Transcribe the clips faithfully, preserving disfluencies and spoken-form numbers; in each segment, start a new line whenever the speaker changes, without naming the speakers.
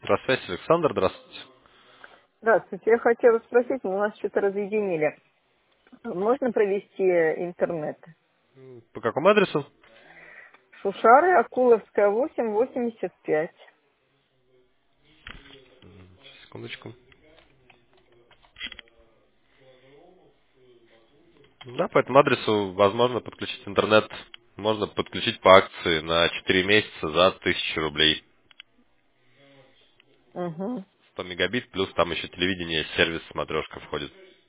Здравствуйте, Александр, здравствуйте.
Здравствуйте. Я хотела спросить, но нас что-то разъединили. Можно провести интернет?
По какому адресу?
Шушары, Акуловская, восемь, восемьдесят пять.
Секундочку. Да, по этому адресу возможно подключить интернет. Можно подключить по акции на четыре месяца за тысячу рублей.
Угу.
сто мегабит, плюс там еще телевидение, сервис смотрешка входит.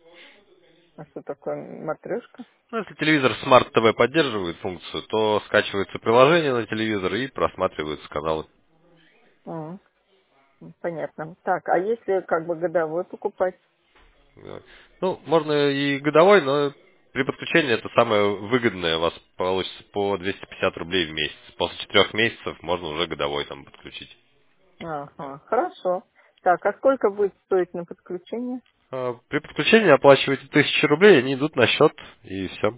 А что такое матрешка?
Ну, если телевизор Smart ти ви поддерживает функцию, то скачивается приложение на телевизор и просматриваются каналы.
М, Понятно. Так, а если как бы годовой покупать?
Да. Ну, можно и годовой, но при подключении это самое выгодное. У вас получится по двести пятьдесят рублей в месяц. После четырех месяцев можно уже годовой там подключить.
Ага, хорошо. Так, а сколько будет стоить на подключение?
А, При подключении оплачиваете тысячу рублей, они идут на счет, и все.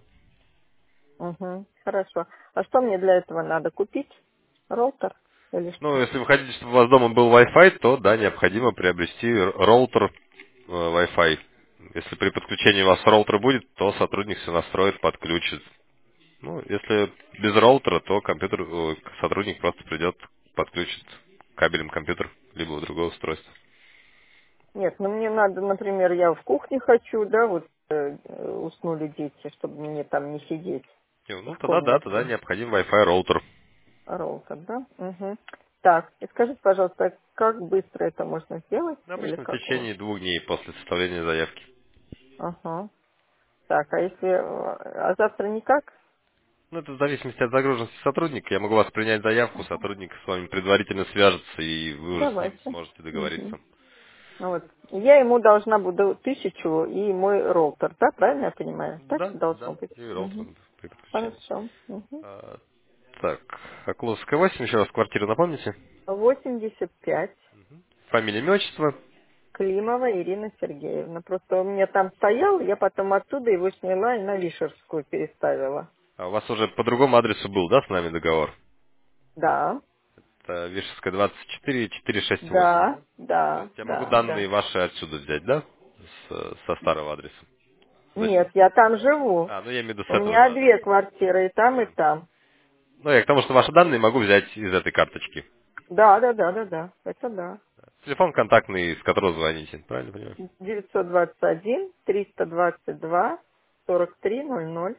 Угу, хорошо. А что мне для этого надо купить? Роутер или
Ну,
что?
если вы хотите, чтобы у вас дома был Wi-Fi, то да, необходимо приобрести р- роутер э, Wi-Fi. Если при подключении у вас роутер будет, то сотрудник все настроит, подключит. Ну, если без роутера, то компьютер, ой, сотрудник просто придет, подключит кабелем компьютер, либо другое устройство.
Нет, ну мне надо, например, я в кухне хочу, да, вот э, э, уснули дети, чтобы мне там не сидеть
Не,
в
Ну, тогда да, тогда
комнате.
необходим Wi-Fi роутер.
Роутер, да? Угу. Так, и скажите, пожалуйста, как быстро это можно сделать? Или
Обычно в
как у вас?
течение двух дней после составления заявки.
Ага. Так, а если... э, А завтра никак?
Ну, это в зависимости от загруженности сотрудника. Я могу вас принять заявку, сотрудник с вами предварительно свяжется, и вы уже с ним
Давайте.
сможете
Угу.
договориться.
Вот. Я ему должна буду тысячу и мой роутер, да? Правильно я понимаю? Так
Да,
должно
да,
быть?
и роутер
Угу.
при подключении.
Хорошо. Угу.
А, так, Окловская восемь, еще раз квартиру напомните.
восемьдесят пять.
Фамилия, имя, отчество.
Климова Ирина Сергеевна. Просто он мне там стоял, я потом оттуда его сняла и на Вишерскую переставила.
А у вас уже по другому адресу был, да, с нами договор?
Да,
Это Вишерская двадцать четыре, четыреста шестьдесят восемь,
да,
да? То
да,
есть я могу
да,
данные
да.
ваши отсюда взять, да? С- со старого адреса.
Нет,
Зачем?
я там живу.
А, ну я имею в виду с
У
этого же
меня две
адреса.
квартиры, и там, и там.
Ну, я к тому, что ваши данные могу взять из этой карточки.
Да, да, да, да, да. Это да.
Телефон контактный, с которого звоните, правильно понимаю?
девятьсот двадцать один триста двадцать два сорок три ноль ноль.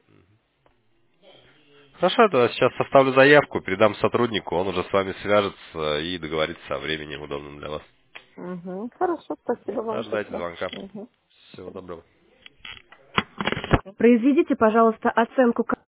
Хорошо, то сейчас составлю заявку, передам сотруднику, он уже с вами свяжется и договорится о времени удобном для вас.
Угу. Хорошо, спасибо вам
Ожидайте
тогда.
звонка.
Угу.
Всего доброго.
Произведите, пожалуйста, оценку